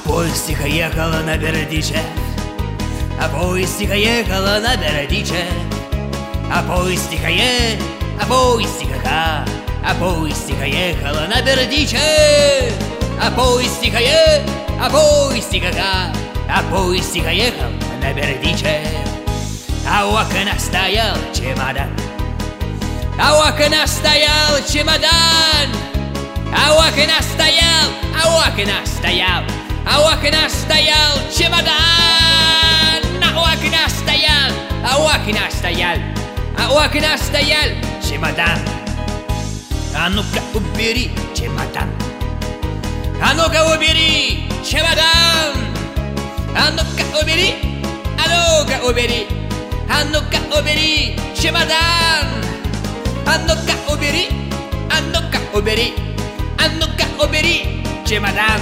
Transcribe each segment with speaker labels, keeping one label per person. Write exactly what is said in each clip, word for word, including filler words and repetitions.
Speaker 1: поезд тихо ехала на Бердичев, а поезд тихо ехала на Бердичев, а поезд тихо е, а поезд тихо ка, а поезд тихо ехала на Бердичев, а поезд тихо е, а поезд тихо ка, а поезд тихо ехал на Бердичев. А у окна стоял чемодан, а у окна стоял чемодан, а у окна стоял, а у окна стоял, а у окна стоял чемодан, а у окна стоял, а у окна стоял, а у окна стоял чемодан. А ну-ка убери чемодан, а ну-ка убери чемодан, а ну-ка убери, а ну-ка убери, а ну-ка убери чемодан, а ну-ка убери, а ну-ка убери, а ну-ка убери чемодан.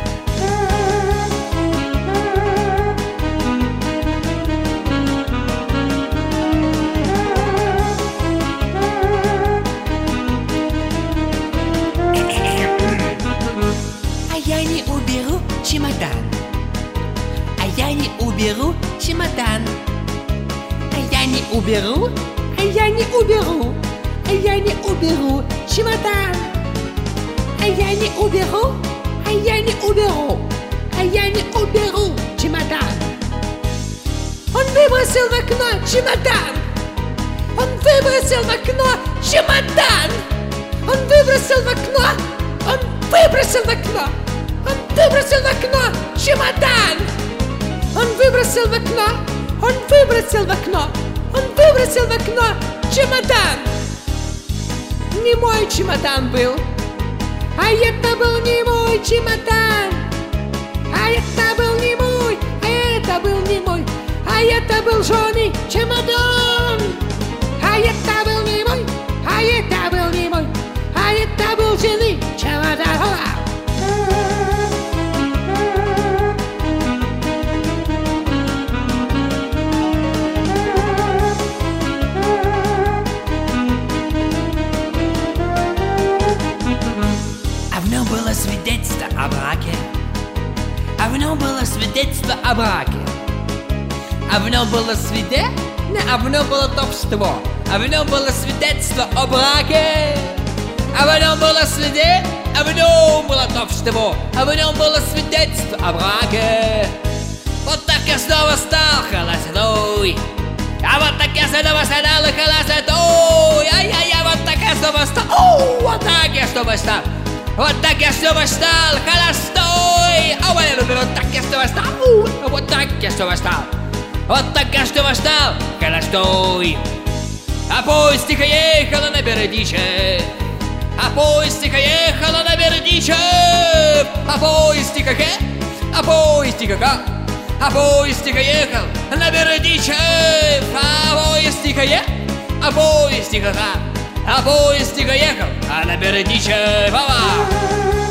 Speaker 2: А я не уберу чемодан, а я не уберу чемодан, а я не уберу, а я не уберу, а я не уберу чемодан, а я не уберу, а я не уберу, а я не уберу чемодан. Он выбросил в окно чемодан, он выбросил в окно чемодан, он выбросил в окно, он выбросил в окно, он выбросил в окно чемодан, он выбросил в окно, он выбросил в окно, он выбросил в окно чемодан. Не мой чемодан был, а это был не мой чемодан, а это был не мой, а это был не мой, а это был Жони чемодан, а это был не мой, а это был не мой, а это был жены чемодан.
Speaker 1: Было свидетельство о браке, а в нем было свидетельство о браке, а в нем было свиде, не, а в нем было топство, а в нем было свидетельство о браке, а в нем было свиде, а в нем было топство, а в нем было свидетельство о браке. Вот так я снова стал холостой, а вот так я снова стал холостой, ай-яй-яй, вот так я снова стал, о, вот так я снова стал. Вот так я снова стал холостой, а вот так я снова стал, вот так я снова стал, вот так я снова стал холостой. А поезд тихо ехала на Бердичев, а поезд тихо ехала на Бердичев, а поезд тихо ке, а поезд тихо ка, а поезд тихо ехал на Бердичев, а поезд тихо е, а поезд тихо ка, а поезд тихо ехал, а на Бердичев.